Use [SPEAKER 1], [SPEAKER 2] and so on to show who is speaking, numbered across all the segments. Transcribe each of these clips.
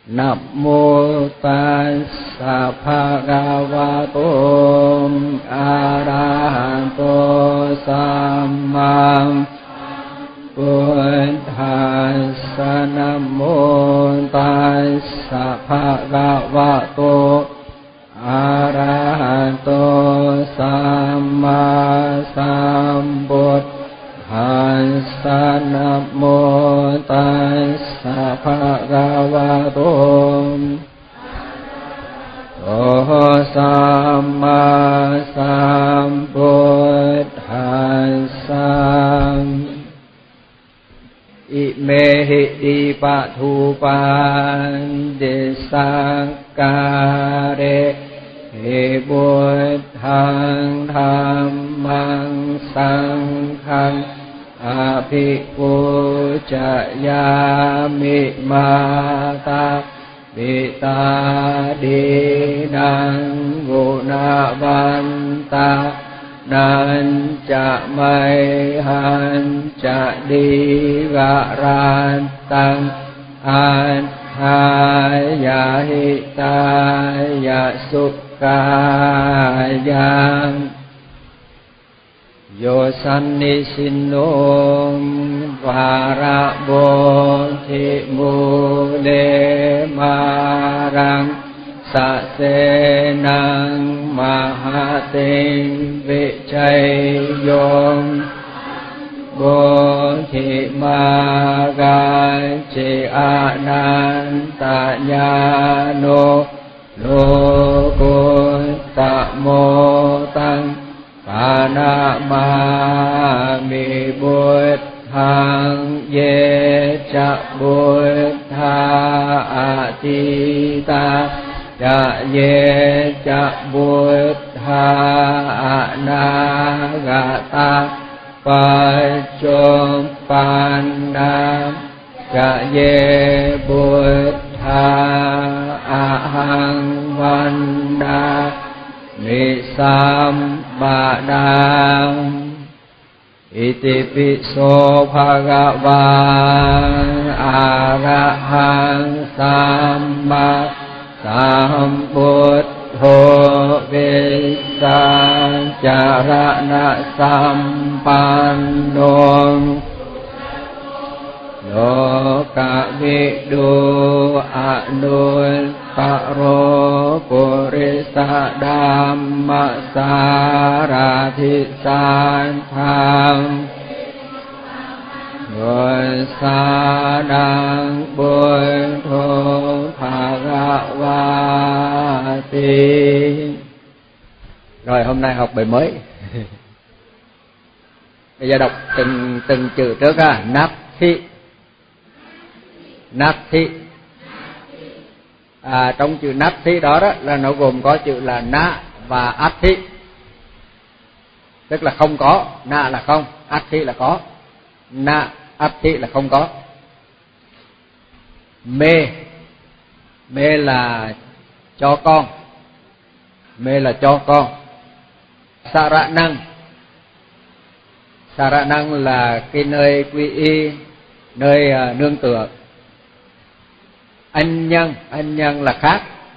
[SPEAKER 1] Nam mô Tassa Bhagavato Arahato Samma Buddhassa. Nam mô Tassa Bhagavato Arahato Samma Sambuddhassa. Nam mô Tassa Bhagavato Samma Sambuddhassa. Ime hi đi pa thu pan de sakare he buddhang dhammang sanghang abhipuchayami mata Vita dinang gunavanta nan cha mai han cha đi garan tăng an haya hitaya sukkayang yo sanni sinnum varabo thi mule marang sa se nang mahating vichay yong bồ thị ma gai chi ananta nhano lô côn tạ mô tăng Panama mi bụt hằng ye cha bụt tha atita cha ye cha bụt tha nagata Pachom Pandam cha ye bụt tha ahang vanda Ni sam ba đăng iti piso bhagavan arahang samma sambuddho visang charana sampanno loka vidu anul paro purisa dhamma sarathi santham người sa đăng bôi thô Bhagavati. Rồi hôm nay học bài mới. Bây giờ đọc từng chữ trước ha. Nathi. Trong chữ Nathi đó là nó gồm có chữ là na và athi. Tức là không có, na là không, athi là có. Na athi là không có. Mê là cho con. Mê là cho con. Saranang là cái nơi quy y, nơi nương tựa. Anh nhân là khác.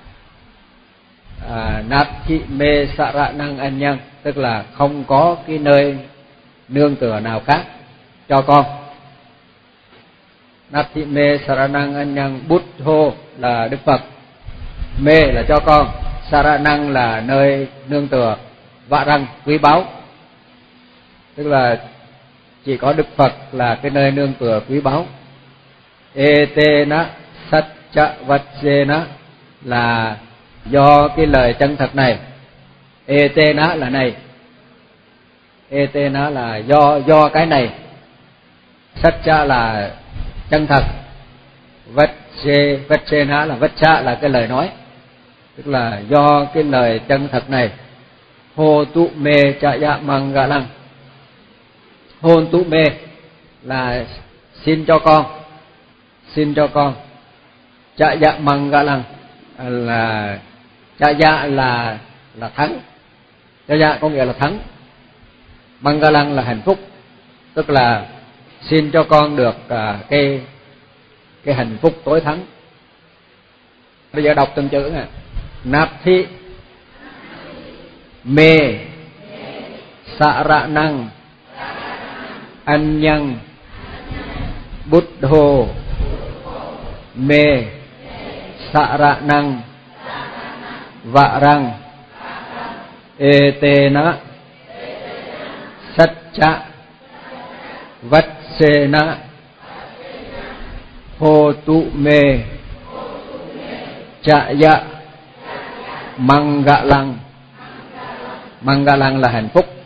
[SPEAKER 1] Nathi mê saranang anh nhân, tức là không có cái nơi nương tựa nào khác cho con. Nathi mê saranang anh nhân. Buddho là Đức Phật. Mê là cho con. Saranang là nơi nương tựa. Varang quý báu, tức là chỉ có Đức Phật là cái nơi nương tựa quý báu. Etena Satcha Vajjena là do cái lời chân thật này. Etena là này. Etena là do cái này. Satcha là chân thật. Vajjena là Vajja là cái lời nói, tức là do cái lời chân thật này. Hô tu mê chaya mangalang. Hôn tu mê là xin cho con. Chaya mangalang là chaya là thắng. Chaya có nghĩa là thắng. Mangalang là hạnh phúc, tức là xin cho con được cái hạnh phúc tối thắng. Bây giờ đọc từng chữ nè. Nát thị mê sara năng anh nhân bút hồ mê sara năng vạ răng ê tê na Satcha Vatsena Hotu me Chaya Mangalang. Mangalang là hạnh phúc.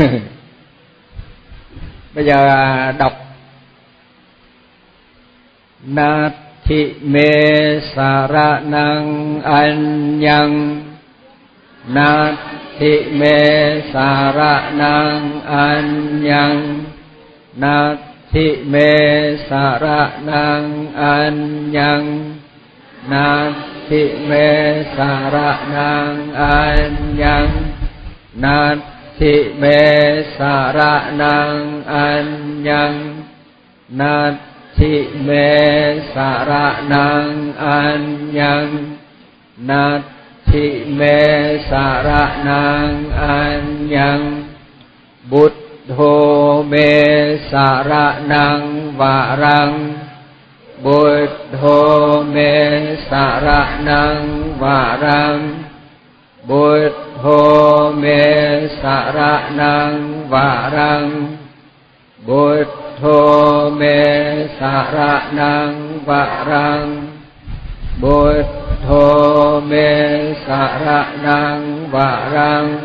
[SPEAKER 1] Bây giờ đọc Nati me saranang anyang Nati me saranang anyang Nati me saranang anyang Nati me saranang anyang Nati me saranang anyang Nati me saranang anyang Nati me saranang anyang Buddho me saranang varang Buddho me saranang varang Buddho me saranang varang Buddho me saranang varang Buddho me saranang varang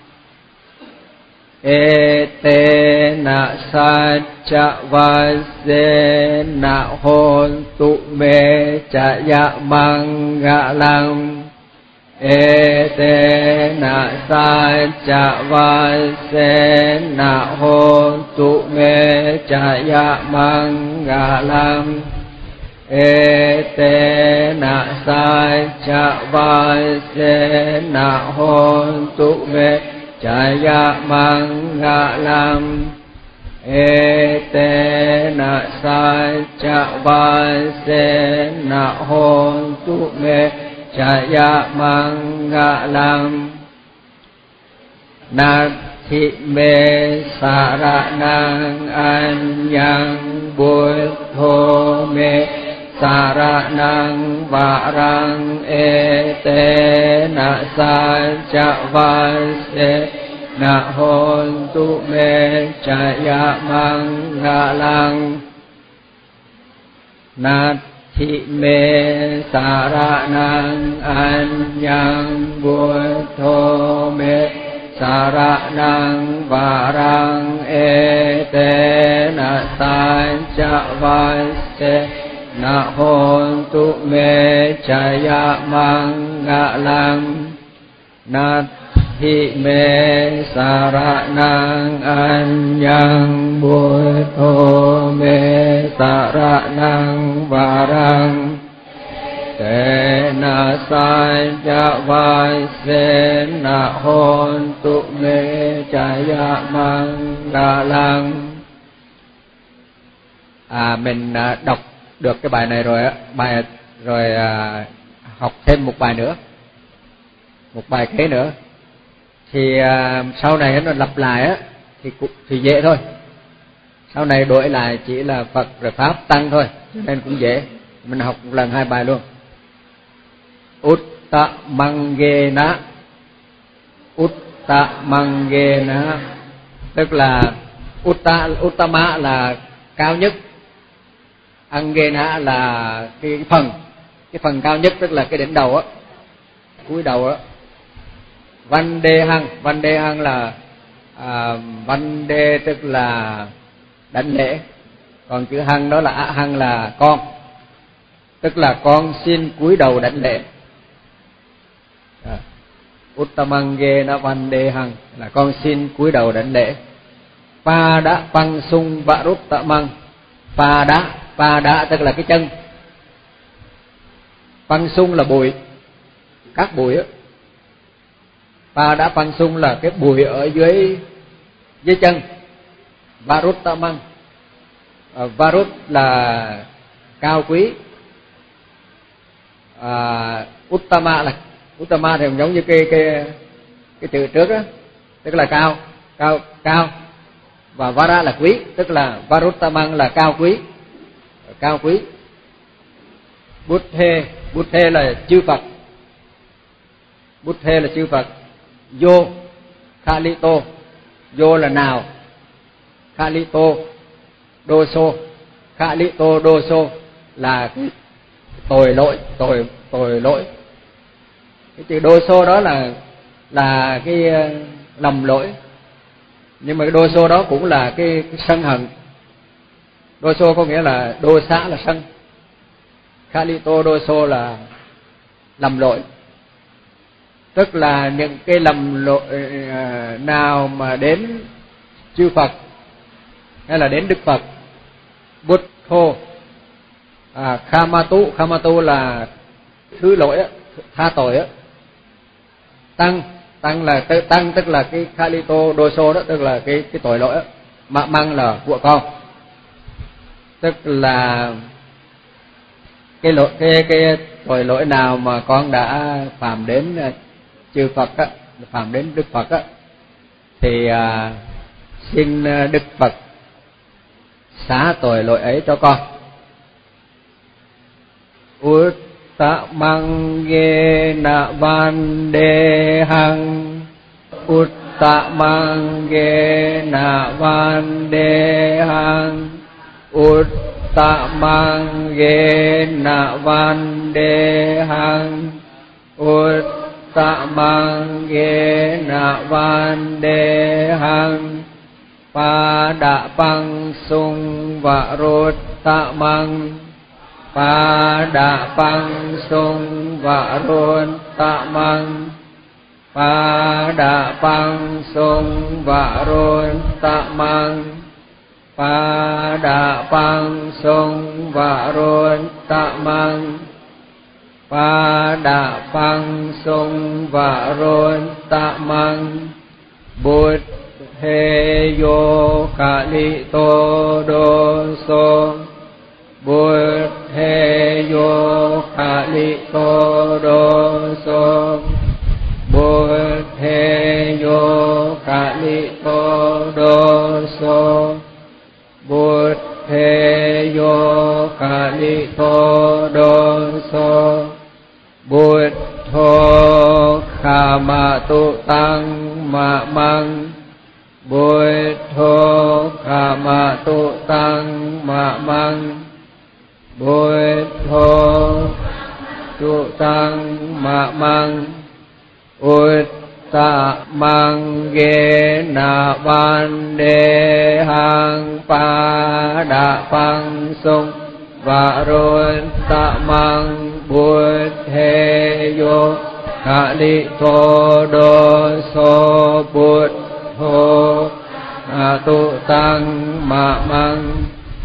[SPEAKER 1] Etena Satcha Vasena Hontu me Chaya Mangalang Etena Satcha Vasena Hontu me Chaya Mangalang Etena Satcha Vasena Hontu me Chaya Mangalam Etena Satcha Vasena Hontu me Chaya Mangalam Nati me saranang anyang Buddho me saranang varang Etena Satcha Vasena Hontu me Chaya Mangalang Nati me saranang anyang Buddho me saranang varang Etena Satcha Vasena Hontu me Chaya Mangalang Nati me saranang anyang Buddho me saranang varang Etena Satcha Vasena Hontu me Chaya Mangalang. Mình đọc được cái bài này rồi học thêm một bài nữa, một bài kế nữa thì sau này nó lặp lại thì dễ thôi. Sau này đổi lại chỉ là Phật rồi Pháp Tăng thôi, cho nên cũng dễ. Mình học một lần hai bài luôn. Uttamangena, Uttamangena tức là Uttama là cao nhất, Angena là cái phần cao nhất, tức là cái đỉnh đầu á, cúi đầu á. Vandehang là Vande tức là đảnh lễ, còn chữ hằng đó là hằng là con, tức là con xin cúi đầu đảnh lễ. Uttamangena Vandehang là con xin cúi đầu đảnh lễ. Pada Pangsung Varuttamang, Pada tức là cái chân, Pangsung là bụi, các bụi á. Pada Pangsung là cái bụi ở dưới chân. Varuttamang, Varut là cao quý, Uttama thì giống như cái chữ trước đó, tức là cao, và Vara là quý, tức là Varuttamang là cao quý. Buddhe là chư Phật. Vô Khalito, vô là nào, Khalito Doso là cái tội lỗi. Cái chữ Doso đó là cái lầm lỗi, nhưng mà cái Doso đó cũng là cái sân hận. Doso có nghĩa là đô xã là sân, Khalito Doso là lầm lỗi. Tức là những cái lầm lỗi nào mà đến chư Phật hay là đến Đức Phật, Buddho, Khamatu là thứ lỗi, tha tội á. Tăng tức là cái Khalito Doso đó, tức là cái tội lỗi á. Mang là của con, tức là cái tội lỗi nào mà con đã phạm đến chư Phật á, phạm đến Đức Phật á, thì xin Đức Phật xá tội lỗi ấy cho con. Uttamang yena vandehang, Uttamang yena vandehang, Uttamang yena vandehang, Uttamang yena vandehang, Padapang sung varuttamang, Padapang sung varuttamang, Padapang sung varuttamang, Padapang sung varuttamang, Padapang sung varuttamang, Buddhe yo Khalito Doso, Buddhe yo Khalito Doso, Buddhe yo Khalito Doso, Buddhe yo Khalito Doso, Buddho Khamatu Tăng Mamang, Buddho Khamatu Tăng Mamang, Buddho tu tăng Mamang, Uttamang yena vandehang, Padapang sung varuttamang, Buddhe yo Khalito Doso, Buddho tu tăng Mamang,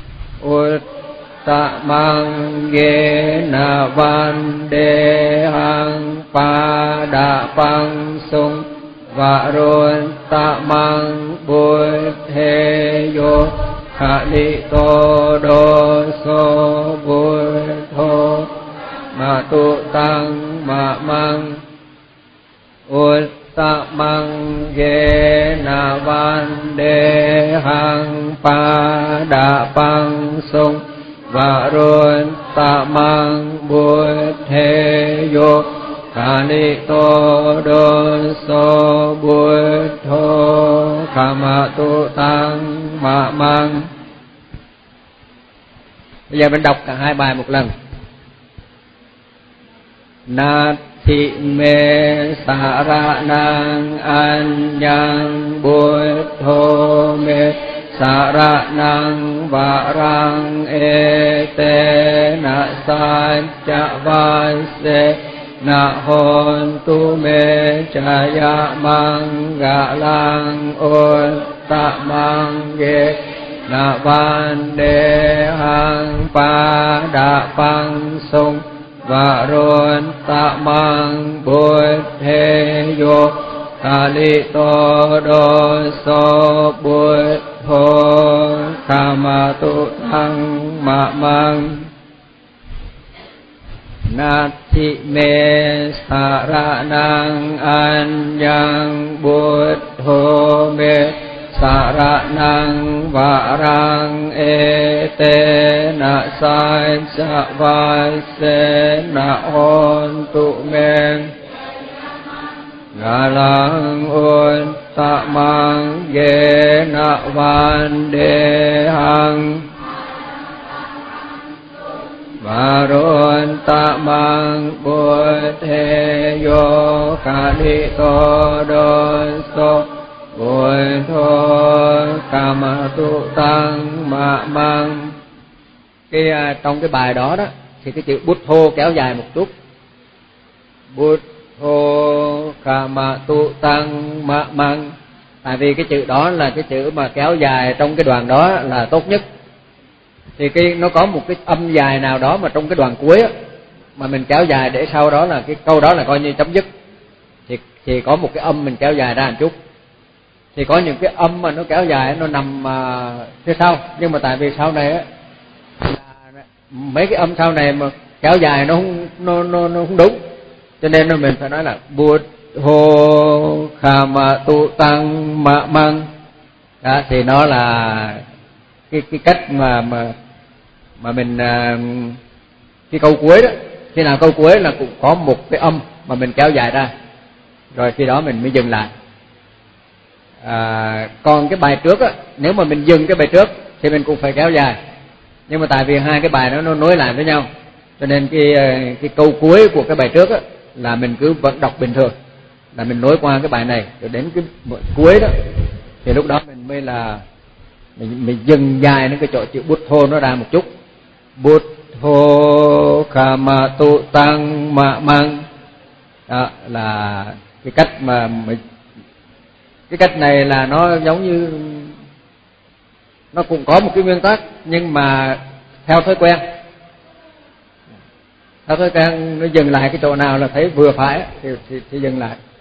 [SPEAKER 1] Uttamang yena vandehang, Padapang sung varuttamang, Buddhe yo Khalito Doso, Buddho tu tăng Mamang, Uttamang yena vandehang, Padapang sung varuttamang, Buddhe yo Khalito Doso, Buddho Khamatu Tăng Mamang. Bây giờ mình đọc cả hai bài một lần. Nati me saranang anyang, Buddho me saranang varang, etena sajja vase na hontu me jaya manggalang, uttamang yena vandehang, Padapang sung varuttamang, Buddhe yo Khalito Doso, Buddho Khamatu Tăng Mamang. Nati me saranang anyang buddho me saranang varang etena saisa vasena hontu me galang untamang yena vandehang varuntamang buddheyo kalito doso buddho kamatu tăng mạ mang. Trong cái bài đó đó thì cái chữ buddho kéo dài một chút. Buddho kamatu tăng mạ mang, tại vì cái chữ đó là cái chữ mà kéo dài trong cái đoạn đó là tốt nhất. Thì nó có một cái âm dài nào đó mà trong cái đoạn cuối á, mà mình kéo dài để sau đó là cái câu đó là coi như chấm dứt, thì có một cái âm mình kéo dài ra một chút. Thì có những cái âm mà nó kéo dài nó nằm phía sau, nhưng mà tại vì sau này á, mấy cái âm sau này mà kéo dài nó không đúng, cho nên mình phải nói là Buddho kamatu tăng mạ mang. Đó, thì nó là cái cách mà mình cái câu cuối đó, khi nào câu cuối là cũng có một cái âm mà mình kéo dài ra, rồi khi đó mình mới dừng lại. Còn cái bài trước á, nếu mà mình dừng cái bài trước thì mình cũng phải kéo dài, nhưng mà tại vì hai cái bài đó nó nối lại với nhau, cho nên cái câu cuối của cái bài trước á là mình cứ vẫn đọc bình thường, là mình nối qua cái bài này rồi đến cái cuối đó, thì lúc đó mình mới là mình dừng dài đến cái chỗ chữ Buddho nó ra một chút. Buddho kamatu tăng mạ mang. Đó là cái cách mà cái cách này là nó giống như nó cũng có một cái nguyên tắc, nhưng mà theo thói quen nó dừng lại cái chỗ nào là thấy vừa phải thì dừng lại.